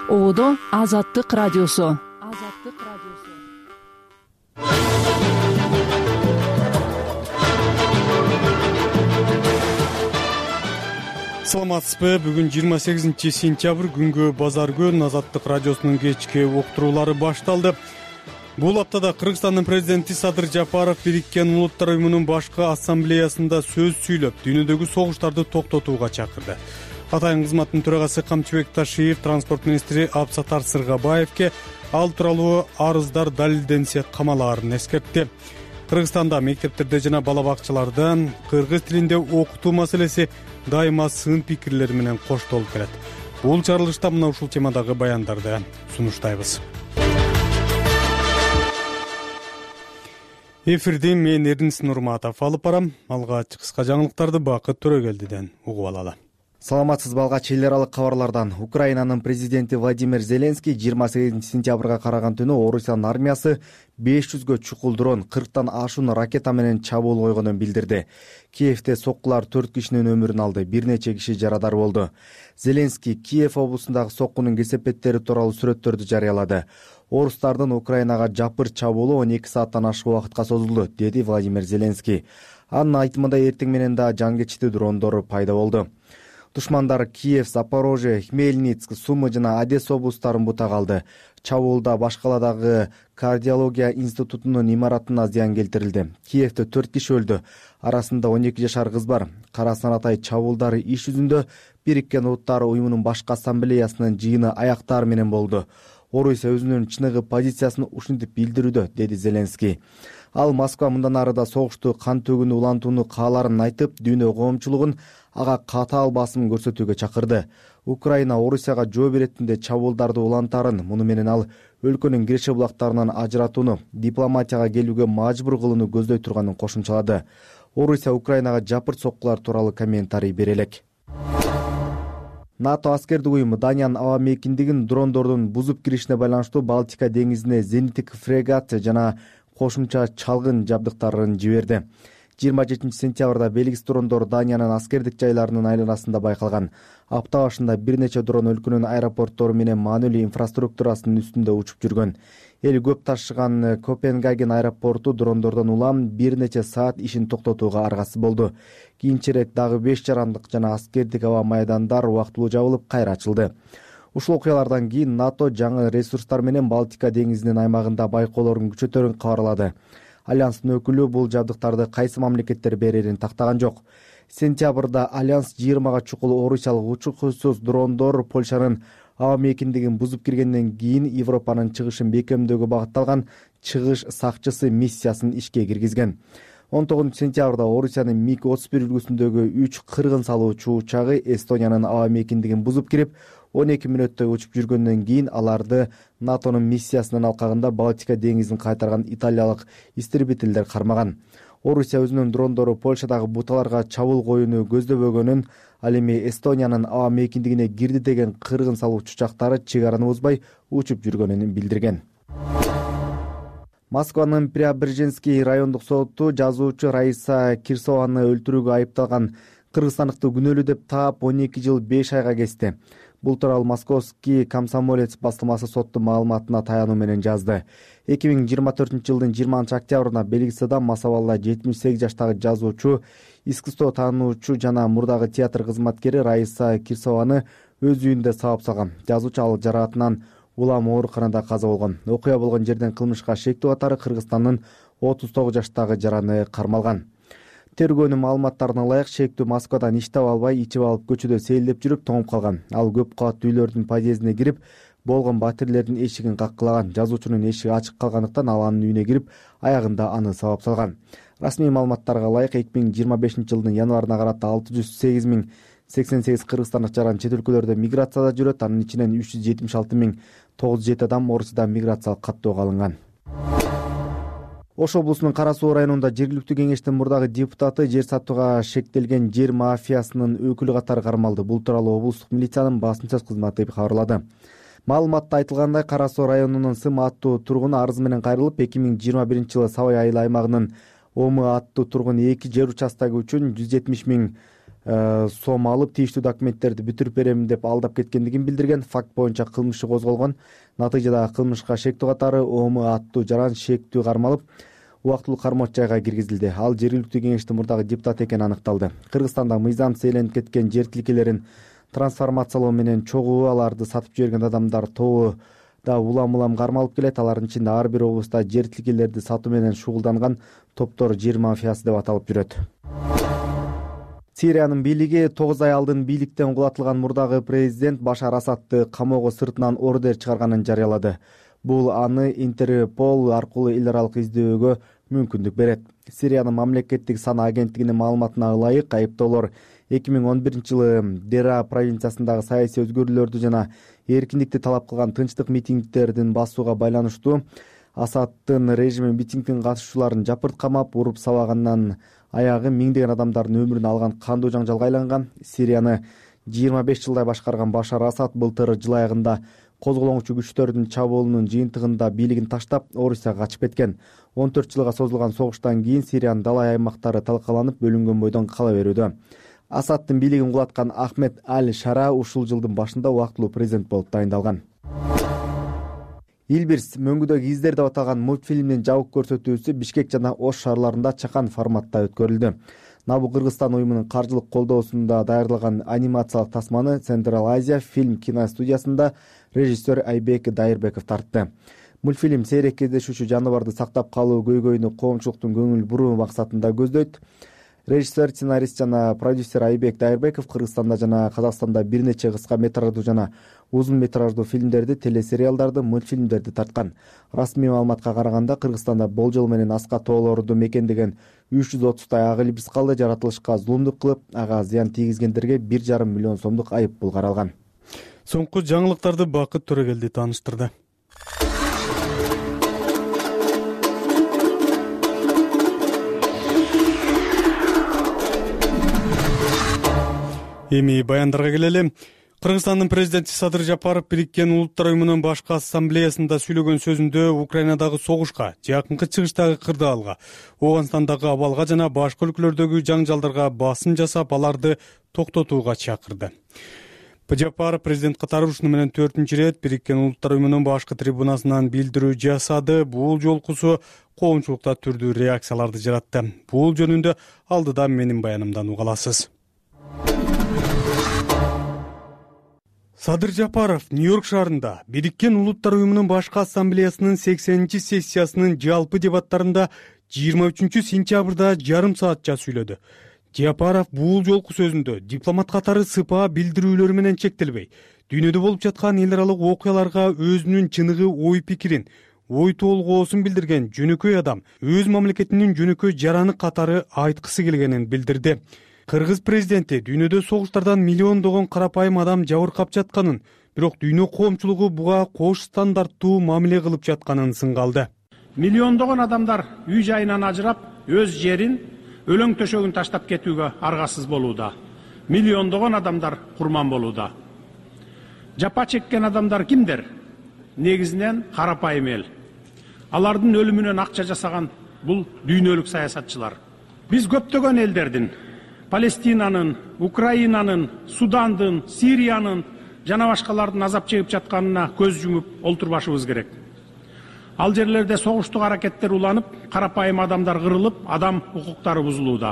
Оодо Азаттык радиосу. Саламатсызбы? Бүгүн 28 сентябрь күнгө базар күн Азаттык радиосунун кечки уктуруулары башталды. Бул аптада Кыргызстандын президенти Садыр Жапаров Бириккен Улуттар уюмунун башкы ассамблеясында сөз сүйлөп, дүйнөдөгү согуштарды токтотууга чакырды. Атайын кызматтын төрагасы Камчыбек Ташиев транспорт министри Абсатар Сыргабаевке ал тууралуу арыздар далилденсе камалаарын эскертти. Кыргызстанда мектептерде жана бала бакчаларда кыргыз тилинде окутуу маселеси дайыма сын пикирлер менен коштолуп келет. Бул чыгарылышта мына ушул темадагы баяндарды сунуштайбыз. Эфирди мен Эрдинис Нурматов алып барам. Алгач кыска жаңылыктарды Бакыт Төрөгелдиден угуп алалы. Саламатсызбы? Алгач эл аралык кабарлардан. Украинанын президенти Владимир Зеленский 28 сентябрга караган түнү Орусиянын армиясы 500гө чукул дрон, 40тан ашуун ракета менен чабуул койгонун билдирди. Киевде соккулар 4 кишинин өмүрүн алды, бир нече киши жарадар болду. Зеленский Киев облусундагы соккунун кесепеттери тууралуу сүрөттөрдү жарыялады. Орустардын Украинага жапыр чабуулу 12 сааттан ашык убакытка созулду, деди Владимир Зеленский. Анын айтымында эртең менен да жангечти дрондор пайда болду. Душмандар Киев, Запорожье, Хмельницк, Сумы жана Одесса облустарын бутак алды. Чабуулда башкаладагы кардиология институтунун имаратына зыян келтирилди. Киевде 4 киши өлдү. Арасында 12 жашар кыз бар. Кара Санатай чабуулдары иш жүзүндө Бириккен Улуттар уюмунун башкы ассамблеясынын жыйыны аяктар менен болду. Орусия өзүнүн чыныгы позициясын ушинтип билдирүүдө, деди Зеленский. Ал Москва мындан ары да согушту кан төгүүнү улантууну кааларын айтып, дүйнө коомчулугун ага катаал басым көрсөтүүгө чакырды. Украина Орусияга жооп иретинде чабуулдарды улантарын, муну менен ал өлкөнүн киреше булактарынан ажыратууну, дипломатияга келүүгө мажбур кылууну көздөй турганын кошумчалады. Орусия Украинага жапыр соккулар тууралуу комментарий бере элек. НАТО аскердик уюму Даниянын аба мейкиндигин дрондордун бузуп киришине байланыштуу Балтика деңизине зениттик фрегат жана кошумча чалгын жабдыктарын жиберди. 27 сентябрда белгисиз дрондор Даниянын аскердик жайларынын айланасында байкалган. Апта башында бир нече дрон өлкөнүн аэропорттору менен маанилүү инфраструктурасынын үстүндө учуп жүргөн. Эл көп ташыган Копенгаген аэропорту дрондордон улам бир нече саат ишин токтотууга аргасыз болду. Кийинчерээк дагы 5 жарандык жана аскердик аба майдандар убактылуу жабылып кайра ачылды. Ушул окуялардан кийин НАТО жаңы ресурстар менен Балтика деңизинин аймагында байкоолорун күчөтөрүн кабарлады. Альянстын өкүлү бул жабдыктарды кайсы мамлекеттер берерин тактаган жок. Сентябрда Альянс 20га чукул орусиялык учкусуз дрондор Польшанын аба мейкиндигин бузуп киргенден кийин Европанын чыгышын бекемдөөгө багытталган чыгыш сакчысы миссиясын ишке киргизген. 19 сентябрда Орусиянын МиГ-31 үлгүсүндөгү 3 кыргын салуучу учагы Эстониянын аба мейкиндигин бузуп кирип, 12 мүнөттө учуп жүргөндөн кийин аларды НАТОнун миссиясынын алкагында Балтика деңизин кайтарган италиялык истребительдер кармаган. Орусия өзүнүн дрондору Польшадагы буталарга чабуул коюуну көздөбөгөнүн, ал эми Эстониянын аба мейкиндигине кирди деген кыргын салуучу учактары чек араны бузбай учуп жүргөнүн билдирген. Москванын Преображенский райондук соту жазуучу Раиса Кирсованы өлтүрүүгө айыпталган кыргызстандыкты күнөөлүү деп таап 12 жыл 5 айга кести. Бул тууралуу Московский комсомолец басылмасы соттун маалыматына таянуу менен жазды. 2024-жылдын 20 октябрында белгисиз адам Масабалда 78 жаштагы жазуучу, искусство таануучу жана мурдагы театр кызматкери Раиса Кирсованы өз үйүндө сабап салган. Жазуучу ал жараатынан улам ооруканада каза болгон. Окуя болгон жерден кылмышка шектүү катары Кыргызстандын 39 жаштагы жараны кармалган. Тергөөнүн маалыматтарына ылайык, шектүү Москвадан иштеп албай, ичип алып көчөдө сейилдеп жүрүп тоңуп калган. Ал көп кабаттуу үйлөрдүн подъездине кирип, болгон батирлердин эшигин каккылаган. Жазуучунун эшиги ачык калгандыктан ал анын үйүнө кирип, аягында аны сабап салган. Расмий маалыматтарга ылайык 2025-жылдын январына карата 608.088 кыргызстандык жаран чет өлкөлөрдө миграцияда жүрөт. Анын ичинен 376.097 адам Орусияда миграциялык каттоого алынган. Ош облусунун Кара Суу районунда жергиликтүү кеңештин мурдагы депутаты жер сатууга шектелген жер мафиясынын өкүлү катары кармалды. Бул тууралуу облустук милициянын басма сөз кызматы кабарлады. Маалыматта айтылгандай, Кара Суу районунун Сым аттуу тургуну арыз менен кайрылып, 2021-жылы Сабай айыл аймагынын Омы аттуу тургун 2 жер участогу үчүн 170.000 сом алып тийиштүү документтерди бүтүрүп берем деп алдап кеткендигин билдирген. Факт боюнча кылмыш козголгон. Натыйжада кылмышка шектүү катары ОМ аттуу жаран шектүү кармалып убактылуу кармоочу жайга киргизилди. Ал жергиликтүү кеңештин мурдагы депутаты экени аныкталды. Кыргызстанда мыйзамсыз ээленип кеткен жер тилкелерин трансформациялоо менен чогуу аларды сатып жиберген адамдар тобу да улам кармалып келет. Алардын ичинде ар бир облуста жер тилкелерди сатуу менен шугулданган топтор жер мафиясы деп аталып жүрөт. Сириянын бийлиги 9 ай алдын бийликтен кулатылган мурдагы президент Башар Асадты камоого сыртынан ордер чыгарганын жарыялады. Бул аны Интерпол аркылуу эл аралык издөөгө мүмкүндүк берет. Сириянын мамлекеттик сан агенттигинин маалыматына ылайык, айыптоолор 2011-жылы Дера провинциясындагы саясий өзгөрүүлөрдү жана эркиндикти талап кылган тынчтык митингдердин басууга байланыштуу Асадтын режими митингдин катышуучуларын жапырт камап, уруп сабагандан аягы миңдеген адамдардын өмүрүн алган кандуу жаңжалга айланган. Сирияны 25 жылдай башкарган Башар Асад былтыр жыл аягында козголоңчу күчтөрдүн чабуулунун жыйынтыгында бийлигин таштап, Орусияга качып кеткен. 14 жылга созулган согуштан кийин Сириянын далай аймактары талкаланып, бөлүнгөн бойдон кала берүүдө. Асадтын бийлигин кулаткан Ахмед Аль-Шара ушул жылдын башында убактылуу президент болуп дайындалган. Илбирс мөңгүдөгү издер деп аталган мультфильмдин жабык көрсөтүүсү Бишкек жана Ош шаарларында чакан форматта өткөрүлдү. Набу Кыргызстан уюмунун каржылык колдоосунда даярдалган анимациялык тасманы Central Asia фильм киностудиясында режиссер Айбек Дайырбеков тартты. Мультфильм сейрек кездешүүчү жаныбарды сактап калуу көйгөйүнү коомчулуктун көңүл буруу максатында көздөйт. Режиссер, сценарист жана продюсер Айбек Дайырбеков Кыргызстанда жана Казакстанда бир нече кыска метраждуу жана узун метраждуу фильмдерди, телесериалдарды, мультфильмдерди тарткан. Расмий маалыматка караганда Кыргызстанда болжол менен аска тоолорду мекендеген 330 ак илбирс калды. Жаратылышка зулумдук кылып, ага зыян тийгизгендерге 1,5 миллион сомдук айып пул каралган. Соңку жаңылыктарды Бакыт Төрөгелди тааныштырды. Эми баяндарга келели. Кыргызстандын президенти Садыр Жапаров Бириккен Улуттар уюмунун башкы ассамблеясында сүйлөгөн сөзүндө Украинадагы согушка, жакынкы чыгыштагы кырдаалга, Ооганстандагы абалга жана башка өлкөлөрдөгү жаңжалдарга басым жасап, аларды токтотууга чакырды. Жапаров президент катары ушуну менен 4-чү ирет Бириккен Улуттар уюмунун башкы трибунасынан билдирүү жасады. Бул жолкусу коомчулукта түрдүү реакцияларды жаратты. Бул жөнүндө алдыда менин баянымдан уга аласыз. Садыр Жапаров Нью-Йорк шаарында Бириккен Улуттар уюмунун башкы ассамблеясынын 80-чи сессиясынын жалпы дебаттарында 23 сентябрда жарым саатча сүйлөдү. Жапаров бул жолку сөзүндө дипломат катары сыпаа билдирүүлөр менен чектелбей, дүйнөдө болуп жаткан эл аралык окуяларга өзүнүн чыныгы ой пикирин, ой толгоосун билдирген жөнөкөй адам, өз мамлекетинин жөнөкөй жараны катары айткысы келгенин билдирди. Кыргыз президенти дүйнөдө согуштардан миллиондогон карапайым адам жабыркап жатканын, бирок дүйнө коомчулугу буга кош стандарттуу мамиле кылып жатканын сынгалды. Миллиондогон адамдар үй жайынан ажырап, өз жерин, өлөң төшөгүн таштап кетүүгө аргасыз болууда. Миллиондогон адамдар курман болууда. Жапа чеккен адамдар кимдер? Негизинен карапайым эл. Алардын өлүмүнөн акча жасаган бул дүйнөлүк саясатчылар. Биз көптөгөн элдердин, Палестинанын, Украинанын, Судандын, Сириянын жана башкалардын азап чегип жатканына көз жумуп олтурбашыбыз керек. Ал жерлерде согуштук аракеттер уланып, карапайым адамдар кырылып, адам укуктары бузулууда.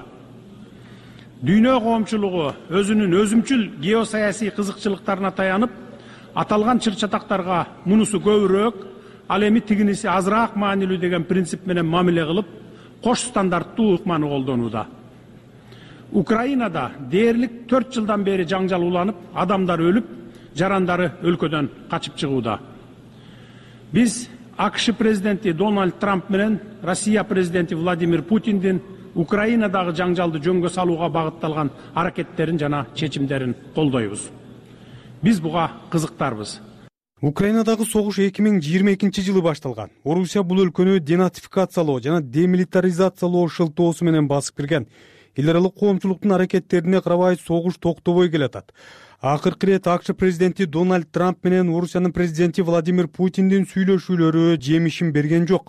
Дүйнө коомчулугу өзүнүн өзүмчүл геосаясий кызыкчылыктарына таянып, аталган чыр-чатактарга мунусу көбүрөөк, ал эми тигиниси азыраак маанилүү деген принцип менен мамиле кылып, кош стандарттуу ыкманы колдонууда. Украинада дээрлик 4 жылдан бери жаңжал уланып, адамдар өлүп, жарандары өлкөдөн качып чыгууда. Биз АКШ президенти Дональд Трамп менен Россия президенти Владимир Путиндин Украинадагы жаңжалды жөнгө салууга багытталган аракеттерин жана чечимдерин колдойбуз. Биз буга кызыктарбыз. Украинадагы согуш 2022 жылы башталган. Орусия бул өлкөнү денатификациялоо жана демилитаризациялоо шылтоосу менен басып кирген. Эл аралык коомчулуктун аракеттерине карабай согуш токтобой келатат. Акыркы ирет АКШ президенти Дональд Трамп менен Орусиянын президенти Владимир Путиндин сүйлөшүүлөрү жемишин берген жок.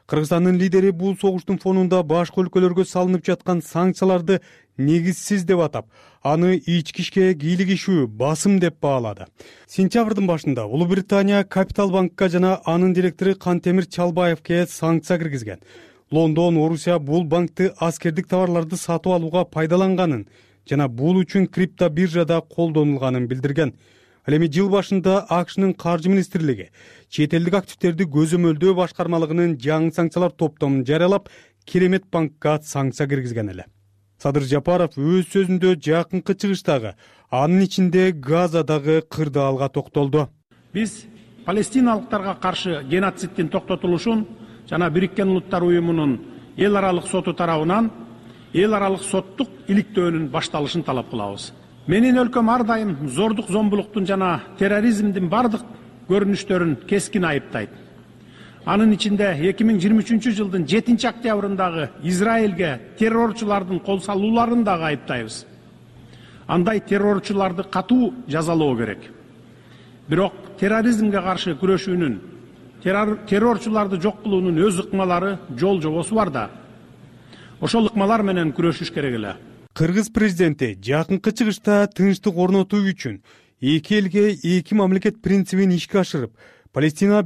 Кыргызстандын лидери бул согуштун фонунда башка өлкөлөргө салынып жаткан санкцияларды негизсиз деп атап, аны ички ишке кийлигишүү басым деп баалады. Сентябрдын башында Улуу Британия Капитал банкка жана анын директору Кантемир Чалбаевке санкция киргизген. Лондон, Орусия бул банкты аскердик товарларды сатып алууга пайдаланганын жана бул үчүн криптобиржада колдонулганын билдирген. Ал эми жыл башында АКШнын каржы министрлиги чет элдик активдерди көзөмөлдөө башкармалыгынын жаңы санкциялар топтомун жарыялап, Керемет банкка санкция киргизген эле. Садыр Жапаров өз сөзүндө жакынкы чыгыштагы, анын ичинде Газадагы кырдаалга токтолду. Биз палестиналыктарга каршы геноциддин токтотулушун жана Бириккен Улуттар Уюмунун эл аралык соту тарабынан эл аралык соттук иликтөөнүн башталышын талап кылабыз. Менин өлкөм ар дайым зордук, зомбулуктун жана терроризмдин бардык көрүнүштөрүн кескин айыптайт. Анын ичинде 2023 жылдын 7 октябрындагы Израилге террорчулардын кол салууларын дагы айыптайбыз. Андай террорчуларды катуу жазалоо керек. Бирок терроризмге каршы күрөшүүнүн, террорчуларды жок кылуунун өз ыкмалары, жол жобосу бар да. Ошол ыкмалар менен күрөшүш керек эле. Кыргыз президенти жакынкы чыгышта тынчтык орнотуу үчүн эки элге эки мамлекет принцибин ишке ашырып, Палестина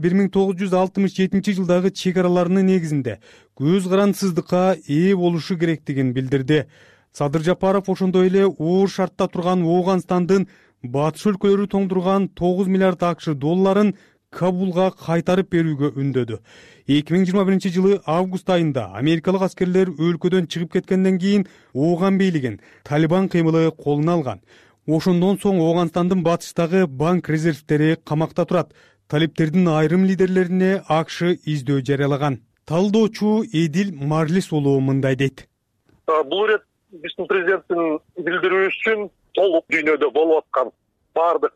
1967 жылдагы чек араларынын негизинде көз карандысыздыкка ээ болушу керектигин билдирди. Садыр Жапаров ошондой эле оор шартта турган Ооганстандын батыш өлкөлөрү тоңдурган 9 миллиард АКШ долларын Кабулга кайтарып берүүгө үндөдү. 2021 жылы август айында америкалык аскерлер өлкөдөн чыгып кеткенден кийин Ооган бийлигин Талибан кыймылы колуна алган. Ошондон соң Ооганстандын батыштагы банк резервтери камакта турат. Талиптердин айрым лидерлерине АКШ издөө жарыялаган. Талдоочу Эдил Марлис уулу мындай дейт. Бул ирет биздин президенттин билдирүүсүн толук дүйнөдө болуп аткан бардык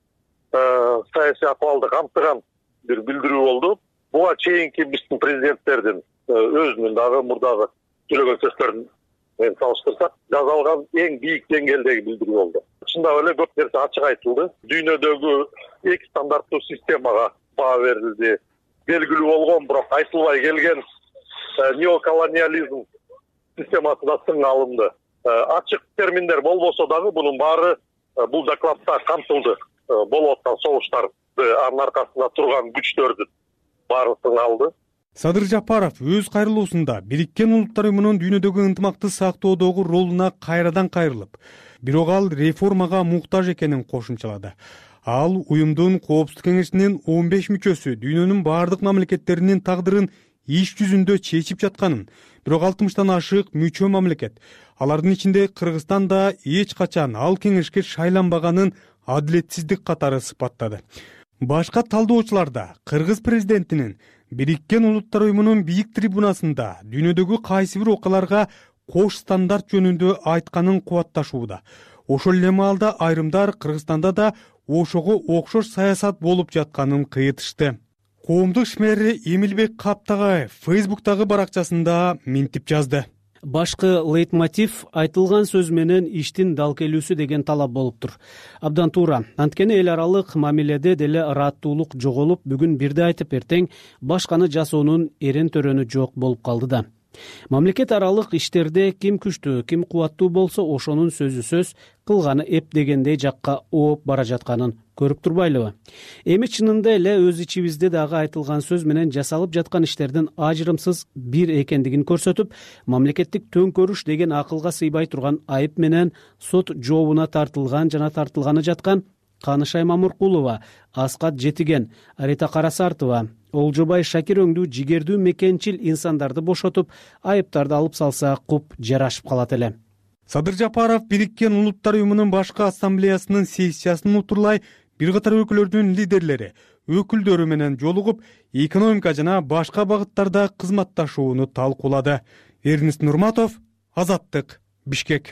саясий акыбалды камтыган бир билдирүү болду. Буга чейинки биздин президенттердин өзүнүн дагы мурдагы сүйлөгөн сөздөрүн менен салыштырсак, жазалган эң бийик деңгээлдеги билдирүү болду. Чындап эле көп нерсе ачык айтылды. Дүйнөдөгү эки стандарттуу системага баа берилди. Белгилүү болгон, бирок айтылбай келген неоколониализм системасы да сынга алынды. Ачык терминдер болбосо дагы бунун баары бул докладта камтылды. Болуп аткан согуштарды, анын аркасында турган күчтөрдүн баары сынга алды. Садыр Жапаров өз кайрылуусунда Бириккен Улуттар Уюмунун дүйнөдөгү ынтымакты сактоодогу ролуна кайрадан кайрылып, бирок ал реформага муктаж экенин кошумчалады. Ал уюмдун Коопсуздук кеңешинин 15 мүчөсү дүйнөнүн бардык мамлекеттеринин тагдырын иш жүзүндө чечип жатканын, бирок 60тан ашык мүчө мамлекет, алардын ичинде Кыргызстан да эч качан ал кеңешке шайланбаганын адилетсиздик катары сыпаттады. Башка талдоочулар да Кыргыз президентинин Бириккен Улуттар Уюмунун бийик трибунасында дүйнөдөгү кайсы бир окуяларга кош стандарт жөнүндө айтканын кубатташууда. Ошол эле маалда айрымдар Кыргызстанда да ошого окшош саясат болуп жатканын кыйытышты. Коомдук ишмери Эмилбек Каптагаев Facebook'тагы баракчасында минтип жазды. Башкы лейтмотив айтылган сөз менен иштин дал келүүсү деген талап болуптур. Абдан туура. Анткени эл аралык мамиледе деле ыраттуулук жоголуп, бүгүн бирди айтып эртең башканы жасоонун эрен төрөнү жок болуп калды да. Мамлекет аралык иштерде ким күчтүү, ким кубаттуу болсо ошонун сөзү сөз, кылганы эп дегендей жакка ооп бара жатканын көрүп турбайлыбы? Эми чынында эле өз ичибизде дагы айтылган сөз менен жасалып жаткан иштердин ажырымсыз бир экендигин көрсөтүп, мамлекеттик төңкөрүш деген акылга сыйбай турган айып менен сот жообуна тартылган жана тартылганы жаткан Канышай Мамыркулова, Аскат Жетиген, Арита Карасартова, Олжобай Шакир өңдүү жигердүү мекенчил инсандарды бошотуп, айыптарды алып салса куп жарашып калат эле. Садыр Жапаров Бириккен Улуттар Уюмунун башкы ассамблеясынын сессиясын утурлай бир катар өлкөлөрдүн лидерлери, өкүлдөрү менен жолугуп, экономика жана башка багыттарда кызматташууну талкуулады. Эрнест Нурматов, Азаттык, Бишкек.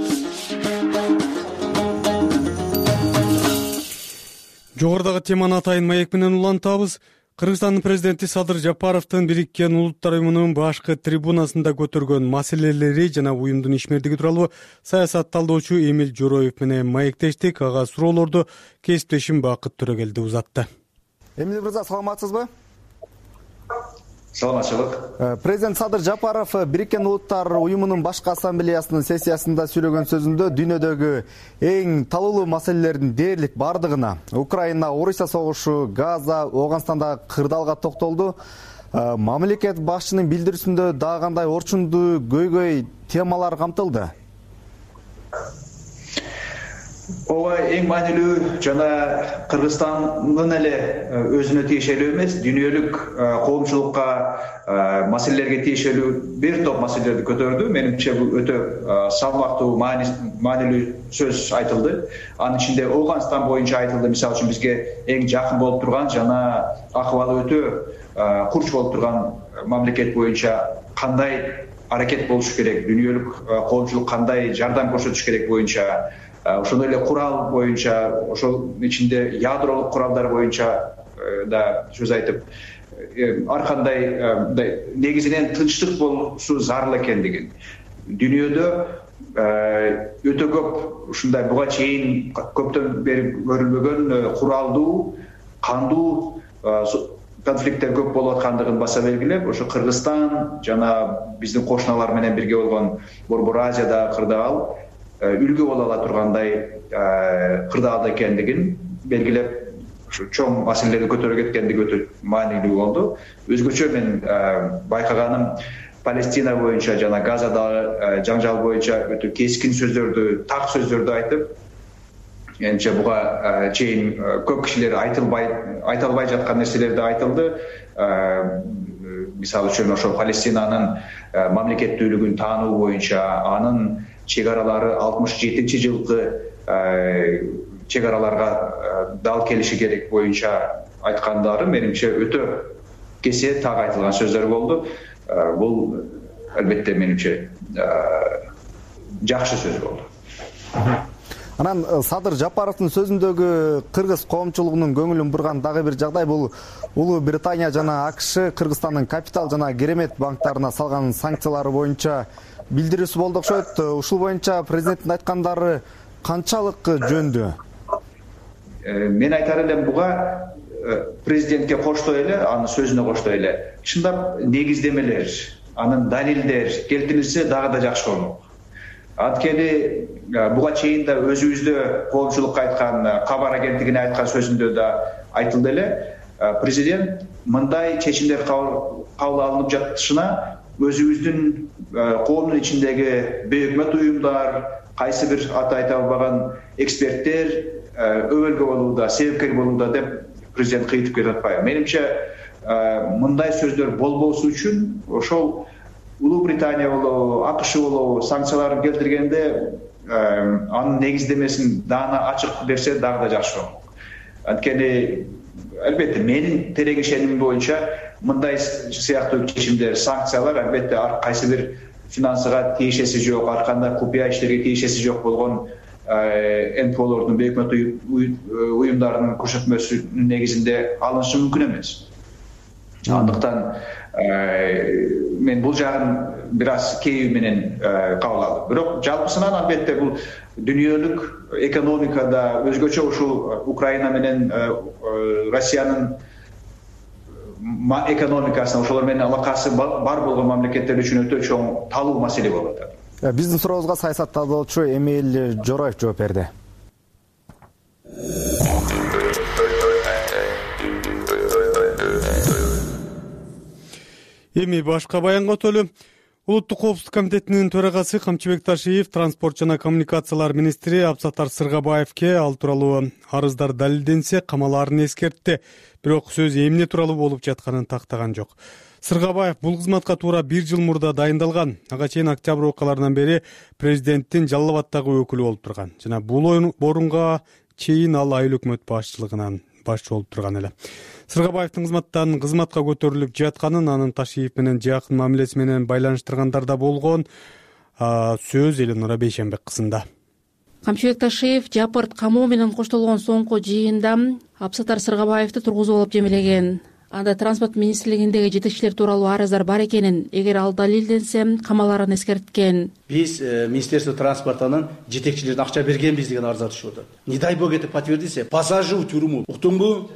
Жогорудагы теманы атайын маек менен улантабыз. Кыргызстандын президенти Садыр Жапаровдун Бириккен Улуттар Уюмунун башкы трибунасында көтөргөн маселелери жана уюмдун ишмердиги тууралуу саясат талдоочу Эмил Жороев менен маектештик. Ага суроолорду кесиптешим Бакыт Төрөгелди узатты. Эмил мырза, саламатсызбы? саламатчылык. Президент Садыр Жапаров Бириккен Улуттар Уюмунун башкы ассамблеясынын сессиясында сүйлөгөн сөзүндө дүйнөдөгү эң талуулуу маселелердин дээрлик бардыгына, Украина, Орусия согушу, Газа, Ооганстандагы кырдаалга токтолду. Мамлекет башчынын билдирүүсүндө дагы кандай орчундуу көйгөй темалар камтылды? Ооба эң маанилүү жана Кыргызстандын эле өзүнө тиешелүү эмес, дүйнөлүк коомчулукка маселелерге тиешелүү бир топ маселелерди көтөрдү. Менимче бул өтө салмактуу, маанилүү сөз айтылды. Анын ичинде Ооганстан боюнча айтылды. Мисалы үчүн бизге эң жакын болуп турган жана акыбалы өтө курч болуп турган мамлекет боюнча кандай аракет болуш керек, дүйнөлүк коомчулук кандай жардам көрсөтүш керек боюнча, ошондой эле курал боюнча, ошол ичинде ядролук куралдар боюнча да сөз айтып, ар кандай негизинен тынчтык болушу зарыл экендигин, дүйнөдө өтө көп ушундай буга чейин көптөн бери көрүлбөгөн куралдуу, кандуу конфликттер көп болуп аткандыгын баса белгилеп, ошо Кыргызстан жана биздин кошуналар менен бирге болгон Борбор Азияда кырдаал үлгү боло ала тургандай кырдаал экендигин белгилеп, чоң маселелерди көтөрүп кеткендиги өтө маанилүү болду. Өзгөчө мен байкаганым Палестина боюнча жана Газадагы жаңжал боюнча өтө кескин сөздөрдү, так сөздөрдү айтып, менимче буга чейин көп кишилер айта албай жаткан нерселерди айтылды. Мисалы үчүн ошо Палестинанын мамлекеттүүлүгүн таануу боюнча, анын чегаралары 67-жылкы чегараларга дал келиши керек боюнча айткандары менимче өтө кесе так айтылган сөздөр болду. Бул албетте менимче жакшы сөз болду. Анан Садыр Жапаровдун сөзүндөгү кыргыз коомчулугунун көңүлүн бурган дагы бир жагдай бул Улуу Британия жана АКШ Кыргызстандын капитал жана керемет банктарына салган санкциялары боюнча билдирүүсү болду окшойт. Ушул боюнча президенттин айткандары канчалык жөндүү? Мен айтар элем буга президентке коштой эле, анын сөзүнө коштой эле чындап негиздемелер, анын далилдер келтирилсе дагы да жакшы болмок. Анткени буга чейин да өзүбүздө коомчулукка айткан, кабар агенттигине айткан сөзүндө да айтылды эле, президент мындай чечимдер кабыл алынып жатышына өзүбүздүн коомдун ичиндеги бейөкмөт уюмдар, кайсы бир аты айта албаган эксперттер өбөлгө болууда, себепкер болууда деп президент кыйтып кетип атпайбы? Менимче мындай сөздөр болбосу үчүн ошол Улуу Британия болобу, АКШ болобу санкцияларын келтиргенде анын негиздемесин даана ачык берсе дагы да жакшы болмок. Анткени албетте менин терең ишенимим боюнча мындай сыяктуу чечимдер, санкциялар албетте ар кайсы бир финансыга тиешеси жок, ар кандай купуя иштерге тиешеси жок болгон НПОлордун, бейөкмөт уюмдарынын көрсөтмөсүнүн негизинде алынышы мүмкүн эмес. Андыктан мен бул жагын бир аз кейүү менен кабыл алдым. Бирок жалпысынан албетте бул дүйнөлүк экономикада өзгөчө ушул Украина менен Россиянын экономикасына, ошолор менен алакасы бар болгон мамлекеттер үчүн өтө чоң талуу маселе болуп атат. Биздин сурообузга саясаттаануучу Эмиль Жороев жооп берди. Эми башка баянга өтөлү. Улуттук коопсуздук комитетинин төрагасы Камчыбек Ташиев транспорт жана коммуникациялар министри Абсатар Сыргабаевке ал тууралуу арыздар далилденсе камалаарын эскертти. Бирок сөз эмне тууралуу болуп жатканын тактаган жок. Сыргабаев бул кызматка туура 1 жыл мурда дайындалган. Ага чейин октябрь окуяларынан бери президенттин Жалал Абаддагы өкүлү болуп турган. Жана бул орунга чейин ал айыл өкмөт башчылыгынан башчы болуп турган эле. Сыргабаевдин кызматтан кызматка көтөрүлүп жатканын, анын Ташиев менен жакын мамилеси менен байланыштыргандар да болгон. Сөз Эленора Бейшенбек кызында. Камчыбек Ташиев Жапырт камоо менен коштолгон соңку жыйында Абсатар Сыргабаевди тургузуп алып жемелеген. Анда транспорт министрлигиндеги жетекчилер тууралуу арыздар бар экенин, эгер ал далилденсе, камаларын эскерткен. Биз Министерство транспортунун жетекчилерине акча бергенбиз деген арыздар түшүп атат. Не дай бог это подтвердится, посажу в тюрьму. Уктуңбу?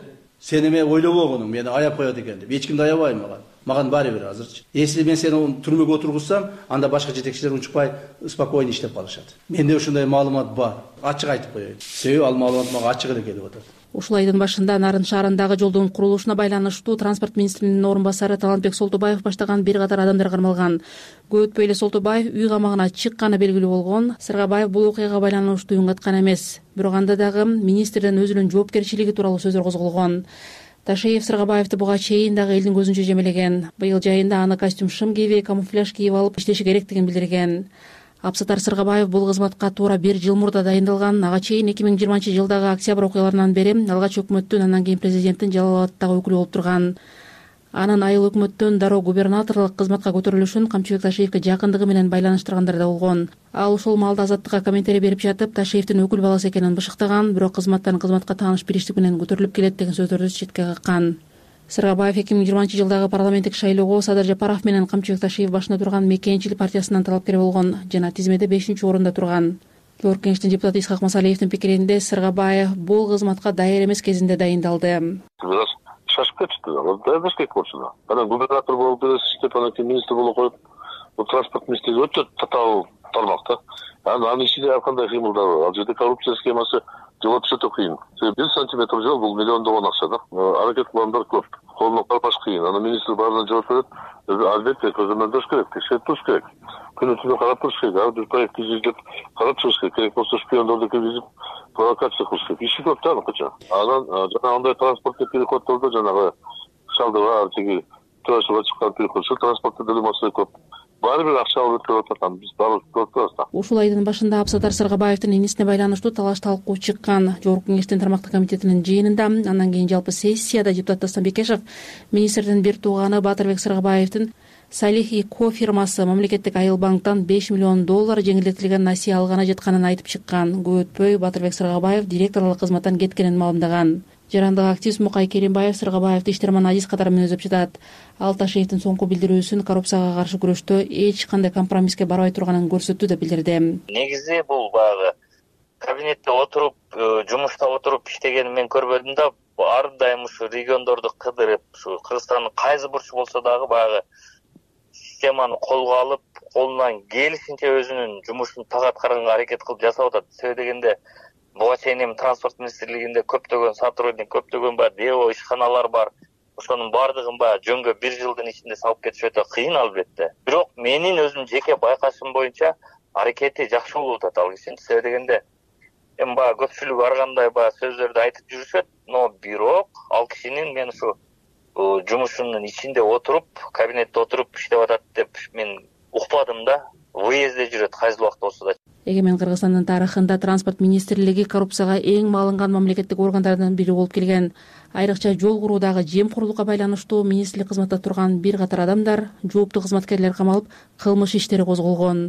Сен эме ойлобогонуң мени аяп коет экен деп. Эч кимди аябайм Маған баары бир азырчы. Если мен сени түрмөгө отургузсам, анда башка жетекчилер унчукпай спокойно иштеп калышат. Менде ушундай маалымат бар. Ачык айтып коеюн. Себеби ал маалымат мага ачык эле келип атат. Ушул айдын башында Нарын шаарындагы жолдун курулушуна байланыштуу транспорт министринин орун басары Талантбек Солтубаев баштаган бир катар адамдар кармалган. Көп өтпөй эле Солтубаев үй камагына чыкканы белгилүү болгон. Сыргабаев бул окуяга байланыштуу үн каткан эмес. Бирок анда дагы министрдин өзүнүн жоопкерчилиги тууралуу сөздөр козголгон. Ташеев Сыргабаевди буга чейин дагы элдин көзүнчө жемелеген. Быйыл жайында аны костюм шым кийип, камуфляж кийип алып иштеши керектигин билдирген. Абсатар Сыргабаев бул кызматка туура 1 жыл мурда дайындалган. Ага чейин 2020-жылдагы октябрь окуяларынан бери алгач өкмөттүн, андан кийин президенттин Жалал Абадтагы өкүлү болуп турган. Анын айыл өкмөттөн дароо губернаторлук кызматка көтөрүлүшүн Камчыбек Ташеевге жакындыгы менен байланыштыргандар да болгон. Ал ушул маалда Азаттыкка комментарий берип жатып, Ташеевдин өкүл баласы экенин бышыктаган, бирок кызматтан кызматка тааныш бириштик менен көтөрүлүп келет деген сөздөрдү четке каккан. Сыргабаев 2020-жылдагы парламенттик шайлоого Садыр Жапаров менен Камчыбек Ташеев башына турган Мекенчил партиясынан талапкер болгон жана тизмеде 5-орунда турган. Жогорку кеңештин депутаты Исхак Масалиевдин пикиринде Сыргабаев бул кызматка даяр эмес кезинде дайындалды. Шашып кетишти. Даярдаш керек болчу. Анан губернатор болуп иштеп, анан кийин министр болуп коюп, бул транспорт министрлиги өтө татаал тармак да. Анын ичинде ар кандай кыймылдар бар. Ал жерде коррупция схемасы жолоп өтө кыйын. 1 сантиметр жол бул миллиондогон акча да. Аракет кылгандар көп. Колуна карпаш кыйын. Анан министр баарына жооп берет. Албетте көзөмөлдөш керек, текшерип туруш керек. Күнү түнү карап туруш керек. Ар бир проектти изилдеп карап туруш керек. Керек болсо шпиондорду киргизип провокация кылыш керек. Иши көп да аныкыча. Анан жана андай транспорттук переходдордо жанагы шалдыбар, тиги трошуга чыккан переходчу транспортто деле маселе көп. Баары бир акча алып өтүп атат. Биз баары көрүп турабыз да. Ушул айдын башында Абсатар Сыргабаевдин инисине байланыштуу талаш талкуу чыккан. Жогорку кеңештин тармактык комитетинин жыйынында, андан кийин жалпы сессияда депутат Дастан Бекешев министрдин бир тууганы Батырбек Сыргабаевдин Салих и Ко фирмасы мамлекеттик айыл банктан $5 миллион жеңилдетилген насыя алганы жатканын айтып чыккан. Көп өтпөй Батырбек Сыргабаев директорлук кызматтан кеткенин маалымдаган. Жарандык активист Мукай Керимбаев Сыргабаевди Иштерман Азиз катары менен өзөп жатат. Ал Ташеевдин соңку билдирүүсүн коррупцияга каршы күрөштө эч кандай компромисске барбай турганын көрсөттү деп билдирди. Негизи бул баягы кабинетте отуруп, жумушта отуруп иштегенин мен көрбөдүм да. Ар дайым ушу региондорду кыдырып, ушу Кыргызстандын кайсы бурчу болсо дагы баягы системаны колго алып, колунан келишинче өзүнүн жумушун так аткарганга аракет кылып жасап атат. Себеби дегенде буга чейин эми транспорт министрлигинде көптөгөн сотрудник, көптөгөн ДЭО ишканалар бар. Ошонун баардыгын жөнгө 1 жылдын ичинде салып кетиш өтө кыйын албетте. Бирок менин өзүм жеке байкашым боюнча аракети жакшы болуп атат ал кишинин. Себеби дегенде эми көпчүлүк ар кандай сөздөрдү айтып жүрүшөт, но бирок ал кишинин мен ушу жумушунун ичинде отуруп, кабинетте отуруп иштеп атат деп мен укпадым да. Выездде жүрөт кайсы убакта болсо да. Эгемен Кыргызстандын тарыхында транспорт министрлиги коррупцияга эң маалынган мамлекеттик органдардан бири болуп келген. Айрыкча жол куруудагы жемкорлукка байланыштуу министрлик кызматта турган бир катар адамдар, жооптуу кызматкерлер камалып, кылмыш иштери козголгон.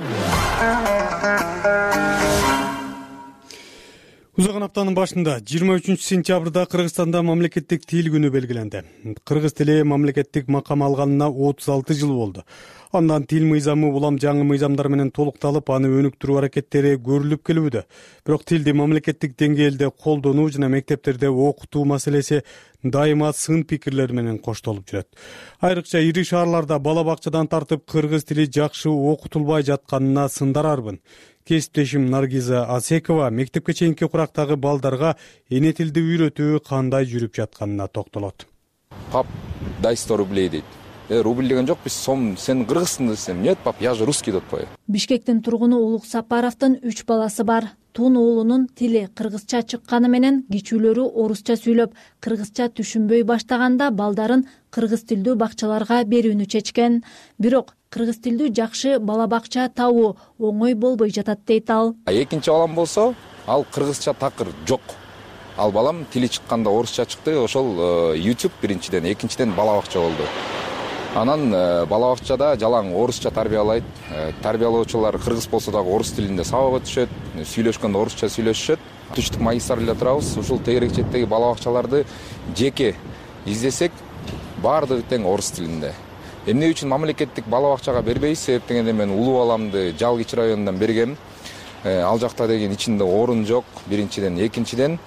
Узаган аптанын башында 23-сентябрда Кыргызстанда мамлекеттик тил күнү белгиленди. Кыргыз тили мамлекеттик макам алганына 36 жыл болду. Андан тил мыйзамы улам жаңы мыйзамдар менен толукталып, аны өнүктүрүү аракеттери көрүлүп келүүдө. Бирок тилди мамлекеттик деңгээлде колдонуу жана мектептерде окутуу маселеси дайыма сын пикирлер менен коштолуп жүрөт. Айрыкча ири шаарларда бала бакчадан тартып кыргыз тили жакшы окутулбай жатканына сындар арбын. Кесиптешим Наргиза Асекова мектепке чейинки курактагы балдарга эне тилди үйрөтүү кандай жүрүп жатканына токтолот. Пап, дай 100 рублей дейт. Рубль деген жок, биз сом, сен кыргызсың десем, нет, пап, я же русский деп коет. Бишкектин тургуну Улук Сапаровдун 3 баласы бар. Тун уулунун тили кыргызча чыкканы менен кичүүлөрү орусча сүйлөп, кыргызча түшүнбөй баштаганда балдарын кыргыз тилдүү бакчаларга берүүнү чечкен. Бирок кыргыз тилдүү жакшы бала бакча табуу оңой болбой жатат дейт ал. Экинчи балам болсо, ал кыргызча такыр жок. Ал балам тили чыкканда орусча чыкты, ошол YouTube биринчиден, экинчиден бала бакча болду. Анан бала бакчада жалаң орусча тарбиялайт. Тарбиялоочулар кыргыз болсо дагы орус тилинде сабакка түшөт, сүйлөшкөндө орусча сүйлөшүшөт. Түштүк магистралда турабыз. Ушул тегерекчеттеги бала бакчаларды жеке издесек, баардыгы тең орус тилинде. Эмне үчүн мамлекеттик бала бакчага бербейбиз? Себеп дегенде мен улуу баламды Жалгич районунан бергем. Ал жакта деген ичинде орун жок, биринчиден, экинчиден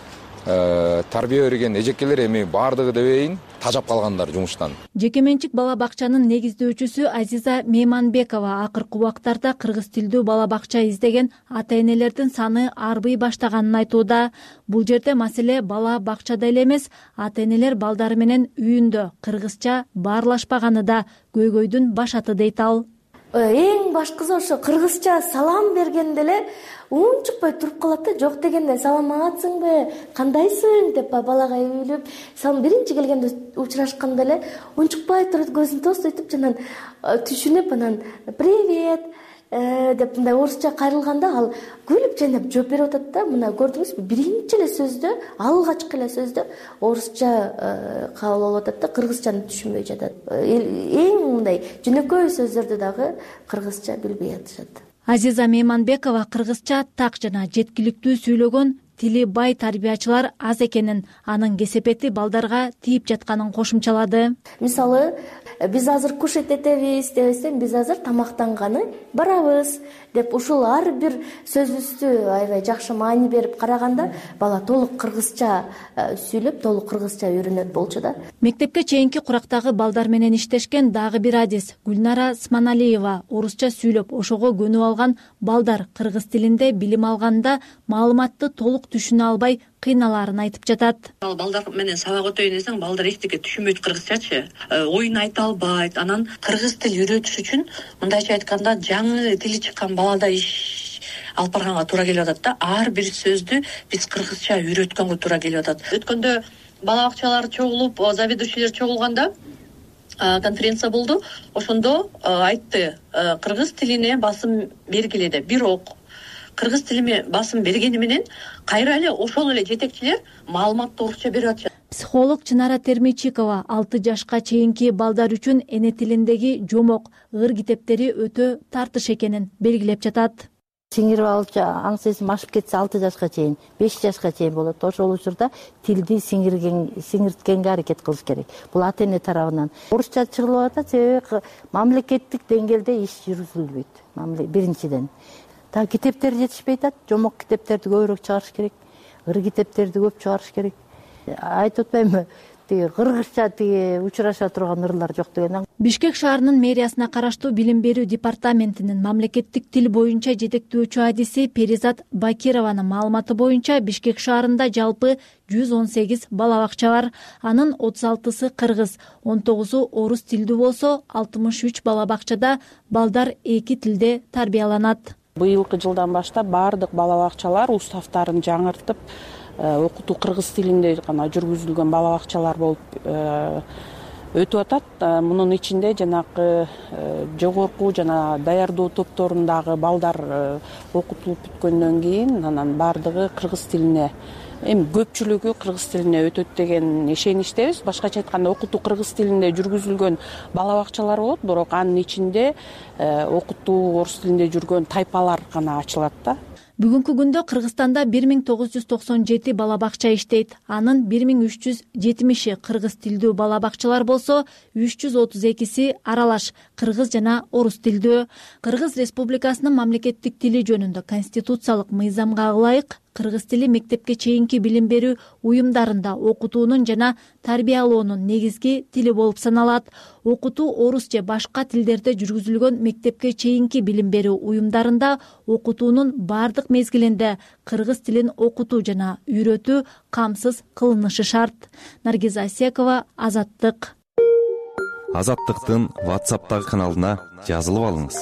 тарбия берген эжекелер эми баардыгы дебейин тажап калгандар жумуштан. Жеке менчик бала бакчанын негиздөөчүсү Азиза Мейманбекова акыркы убактарда кыргыз тилдүү бала бакча издеген ата энелердин саны арбый баштаганын айтууда. Бул жерде маселе бала бакчада эле эмес, ата энелер балдары менен үйүндө кыргызча баарлашпаганы да көйгөйдүн башаты дейт ал. Эң башкысы ошо кыргызча салам бергенде эле унчукпай туруп калат да, жок дегенде саламатсыңбы, кандайсың деп балага үйлүп, биринчи келгенде учурашканда эле унчукпай турат, көзүн тостойтуп жанан түшүнүп, анан привет деп мындай орусча кайрылганда ал күлүп жайнап жооп берип атат да. Мына көрдүңүзбү, биринчи эле сөздө, алгачкы эле сөздө орусча кабыл болуп атат да, кыргызчаны түшүнбөй жатат. Эң мындай жөнөкөй сөздөрдү дагы кыргызча билбей атышат. Азиза Мейманбекова кыргызча так жана жеткиликтүү сүйлөгөн тили бай тарбиячылар аз экенин, анын кесепети балдарга тийип жатканын кошумчалады. Мисалы, биз азыр кушать этебиз дебесем, биз азыр тамактанганы барабыз деп ушул ар бир сөзүбүздү аябай жакшы маани берип караганда бала толук кыргызча сүйлөп, толук кыргызча үйрөнөт болчу да. Мектепке чейинки курактагы балдар менен иштешкен дагы бир адис Гүлнара Сманалиева орусча сүйлөп, ошого көнүп алган балдар кыргыз тилинде билим алганда маалыматты толук түшүнө албай кыйналарын айтып жатат. Балдар менен сабак өтөйүн десең, балдар эчтеке түшүнбөйт кыргызчачы, оюн айта албайт. Анан кыргыз тил үйрөтүш үчүн мындайча айтканда жаңы тили чыккан балада иш алып барганга туура келип атат да. Ар бир сөздү биз кыргызча үйрөткөнгө туура келип атат. Өткөндө бала бакчалар чогулуп, заведующийлер чогулганда конференция болду. Ошондо айтты, кыргыз тилине басым бергиле, бирок кыргыз тилиме басым бергени менен кайра эле ошол эле жетекчилер маалыматты орусча берип атышат. Психолог Чынара Термичикова 6 жашка чейинки балдар үчүн эне тилиндеги жомок, ыр китептери өтө тартыш экенин белгилеп жатат. Сиңирип алчу аң сезим ашып кетсе 6 жашка чейин, 5 жашка чейин болот. Ошол учурда тилди сиңирткенге аракет кылыш керек. Бул ата эне тарабынан. Орусча чыгылып атат, себеби мамлекеттик деңгээлде иш жүргүзүлбөйт. Биринчиден так китептер жетишпей атат, жомок китептерди көбүрөөк чыгарыш керек, ыр китептерди көп чыгарыш керек. Айтып атпаймынбы, кыргызча учураша турган ырлар жок деген. Бишкек шаарынын мэриясына караштуу билим берүү департаментинин мамлекеттик тил боюнча жетектөөчү адиси Перизат Бакированын маалыматы боюнча Бишкек шаарында жалпы 118 бала бакча бар. Анын 36сы кыргыз, 19-у орус тилдүү болсо, 63 бала бакчада балдар эки тилде тарбияланат. Быйылкы жылдан баштап баардык бала бакчалар уставтарын жаңыртып, окутуу кыргыз тилинде гана жүргүзүлгөн бала бакчалар болуп өтүп атат. Мунун ичинде жанагы жогорку жана даярдоо топторундагы балдар окутулуп бүткөндөн кийин анан баардыгы кыргыз тилине, эми көпчүлүгү кыргыз тилине өтөт деген ишеништебиз. Башкача айтканда окутуу кыргыз тилинде жүргүзүлгөн бала бакчалар болот, бирок анын ичинде окутуу орус тилинде жүргөн тайпалар гана ачылат да. Бүгүнкү күндө Кыргызстанда 1997 бала бакча иштейт. Анын 1370 кыргыз тилдүү бала бакчалар болсо, 332си аралаш кыргыз жана орус тилдүү. Кыргыз Республикасынын мамлекеттик тили жөнүндө конституциялык мыйзамга ылайык кыргыз тили мектепке чейинки билим берүү уюмдарында окутуунун жана тарбиялоонун негизги тили болуп саналат. Окутуу орус же башка тилдерде жүргүзүлгөн мектепке чейинки билим берүү уюмдарында окутуунун бардык мезгилинде кыргыз тилин окутуу жана үйрөтүү камсыз кылынышы шарт. Наргиза Асекова, Азаттык. Азаттыктын WhatsApp'тагы каналына жазылып алыңыз.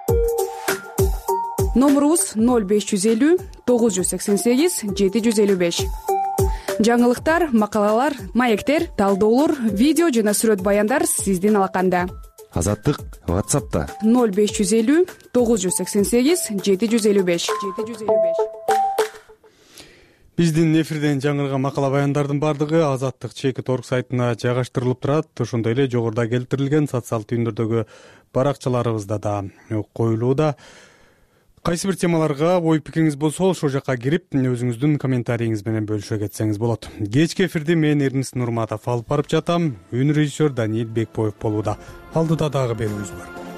Номерубуз 0550 988 755. Жаңылыктар, макалалар, маектер, талдоолор, видео жана сүрөт баяндар сиздин алаканда. Азаттык WhatsApp'та 0550 988 755. Биздин эфирден жаңырган макала баяндардын бардыгы Азаттык Чекит.org сайтына жайгаштырылып турат. Ошондой эле жогоруда келтирилген социалдык түйүндөрдөгү баракчаларыбызда да коюлууда. Кайсы бир темаларга ой пикириңиз болсо, ошол жакка кирип, өзүңүздүн комментарийиңиз менен бөлүшө кетсеңиз болот. Кечки эфирди мен Эрнис Нурматов алып барып жатам. Үн режиссер Даниил Бекбоев болууда. Алдыда дагы берүүбүз бар.